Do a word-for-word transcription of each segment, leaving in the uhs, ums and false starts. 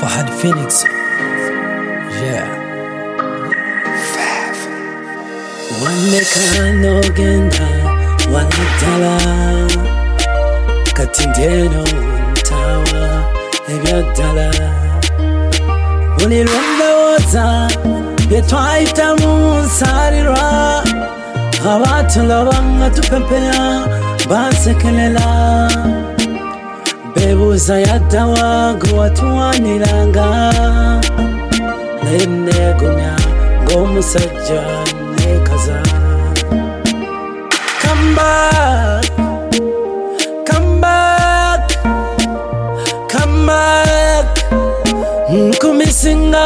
Fahad Phoenix. Yeah. Wanekano genda wanadala katindeno ntawa ebyadala buli lwendowooza byetwayita mu nsalirwa abatulaba nga tupepera bansekelela bebuuza yaddawa gwe watuwaniranga naye neegumya ng'omusajja nekaza. Come back, come back, come back, nkumisinga.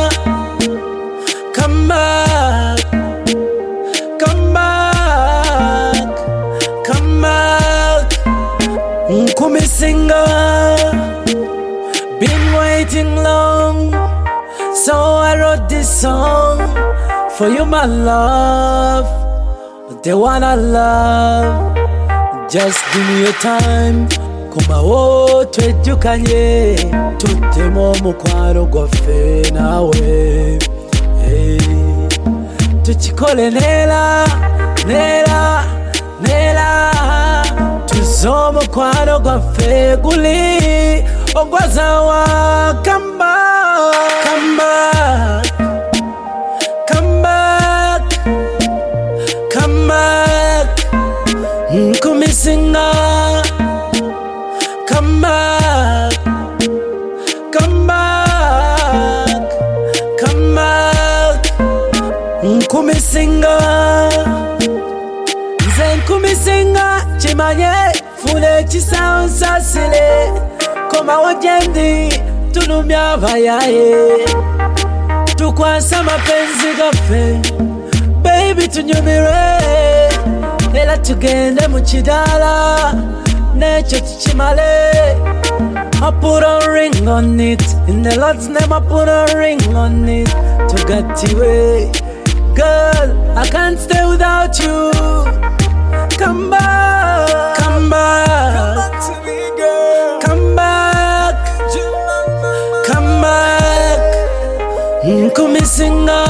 Come back, come back, come back, nkumisinga. Been waiting long, so I wrote this song for you, my love, the one I love. Just give me your time. Kuma wo twejjukanye tuttemu omukwano gwaffe naawe. Hey. Tukikole neera neera neera tuzze omukwano gwaffe guli ogwazawa. Come back, come back, come back, come back, nkumisinga. Come back, come back, come back, nkumisinga. Nze nkumisinga kimanye funa ekisawo nsasire komawo gyendi tulumya abayaye tukwase amapenzi gaffe baby tunyumire era tugende mu kidaala nekyo tukimale. I put a ring on it in the Lord's name. I put a ring on it to get away. Girl, I can't stay without you. Come back, come back, come back to me, girl. Come back, come back, nkumisinga.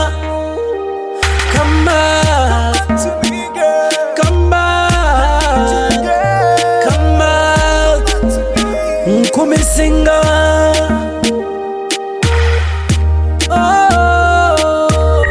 Come back to me, girl. Come back, come back, nkumisinga. Oh,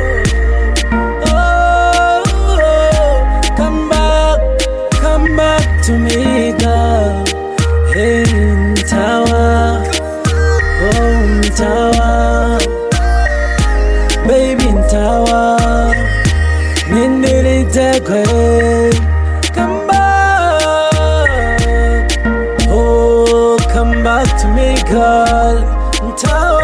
oh, oh, come back, come back to me, girl. Hey, Ntawa, oh Ntawa, baby Ntawa, nindiridekwe. Come back, oh, come back to me, girl. Ntawa.